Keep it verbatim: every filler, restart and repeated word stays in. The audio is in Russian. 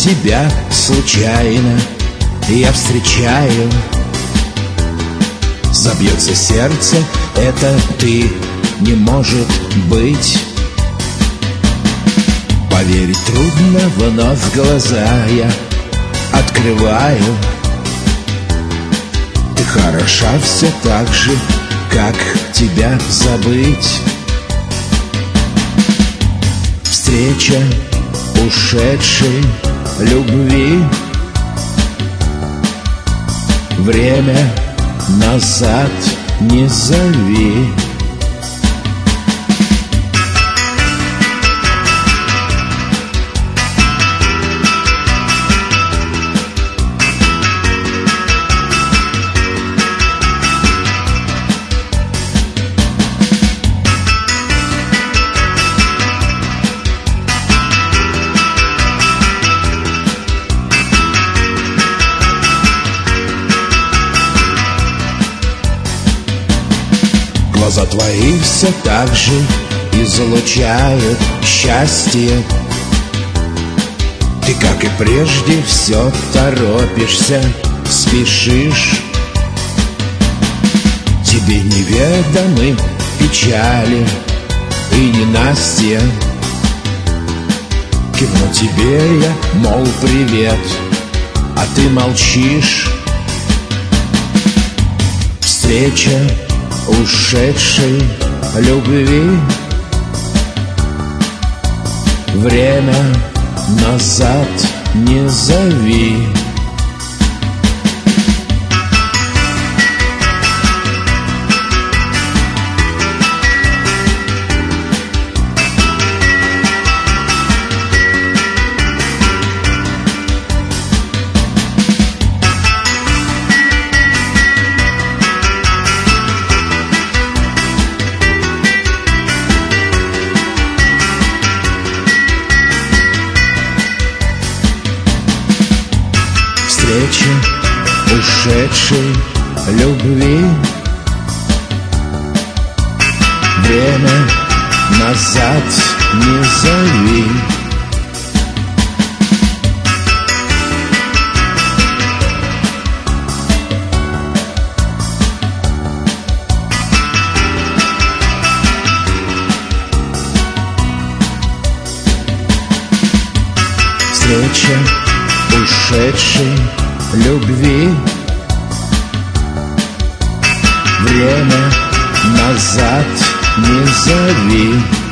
тебя случайно я встречаю. Забьется сердце, это ты, не может быть. Поверить трудно, вновь глаза я открываю. Ты хороша все так же, как тебя забыть? Встреча ушедшей любви, время назад не зови. Глаза твои все так же излучают счастье. Ты, как и прежде, все торопишься, спешишь. Тебе неведомы печали и ненастья. Кивну тебе я, мол, привет, а ты молчишь. Встреча ушедшей любви, время назад не зови. Встреча ушедшей любви, время назад не зови. Встреча ушедшей любви, время назад не зови.